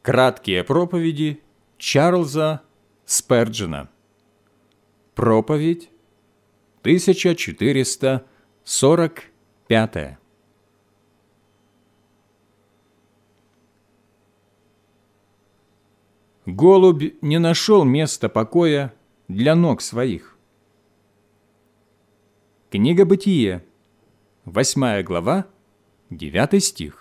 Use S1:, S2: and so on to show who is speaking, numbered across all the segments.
S1: Краткие проповеди Чарльза Сперджена. Проповедь 1445. Голубь не нашел места покоя для ног своих. Книга Бытие, 8 глава, 9 стих.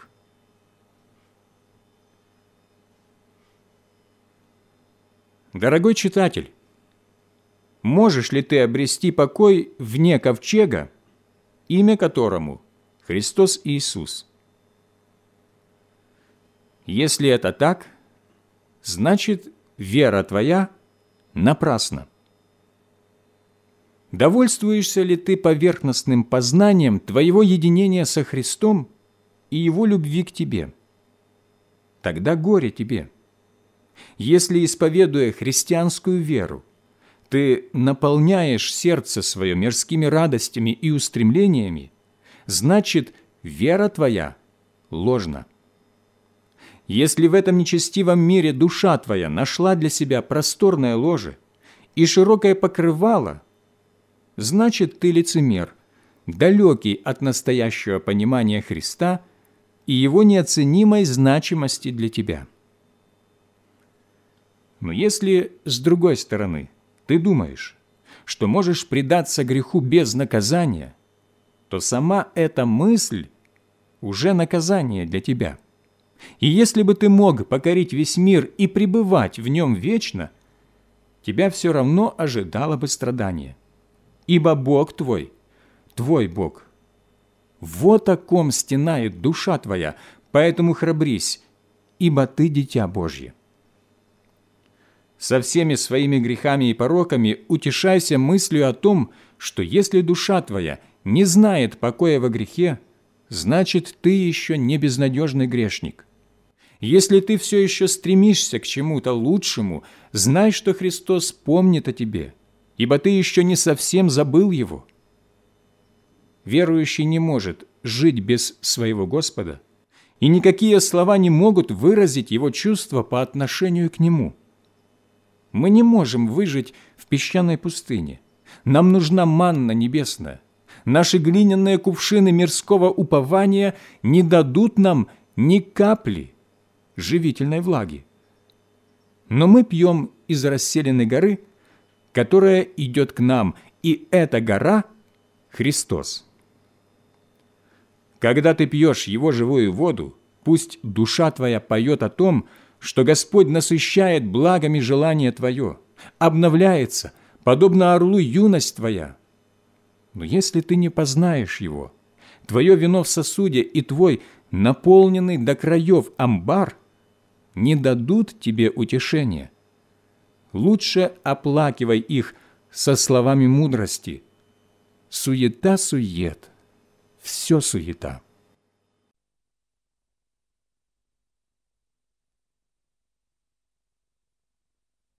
S1: Дорогой читатель, можешь ли ты обрести покой вне ковчега, имя которому Христос Иисус? Если это так, значит, вера твоя напрасна. Довольствуешься ли ты поверхностным познанием твоего единения со Христом и Его любви к тебе? Тогда горе тебе. Если, исповедуя христианскую веру, ты наполняешь сердце свое мирскими радостями и устремлениями, значит, вера твоя ложна. Если в этом нечестивом мире душа твоя нашла для себя просторное ложе и широкое покрывало, значит, ты лицемер, далекий от настоящего понимания Христа и Его неоценимой значимости для тебя. Но если, с другой стороны, ты думаешь, что можешь предаться греху без наказания, то сама эта мысль уже наказание для тебя. И если бы ты мог покорить весь мир и пребывать в нем вечно, тебя все равно ожидало бы страдание. Ибо Бог твой, твой Бог. Вот о ком стенает душа твоя, поэтому храбрись, ибо ты дитя Божье. Со всеми своими грехами и пороками утешайся мыслью о том, что если душа твоя не знает покоя во грехе, значит, ты еще не безнадежный грешник. Если ты все еще стремишься к чему-то лучшему, знай, что Христос помнит о тебе, ибо ты еще не совсем забыл Его. Верующий не может жить без своего Господа, и никакие слова не могут выразить Его чувства по отношению к Нему. Мы не можем выжить в песчаной пустыне. Нам нужна манна небесная. Наши глиняные кувшины мирского упования не дадут нам ни капли живительной влаги. Но мы пьем из расселенной горы, которая идет к нам, и эта гора – Христос. Когда ты пьешь Его живую воду, пусть душа твоя поет о том, что Господь насыщает благами желание твое, обновляется, подобно орлу юность твоя. Но если ты не познаешь Его, твое вино в сосуде и твой наполненный до краев амбар не дадут тебе утешения. Лучше оплакивай их со словами мудрости. Суета-сует, все суета.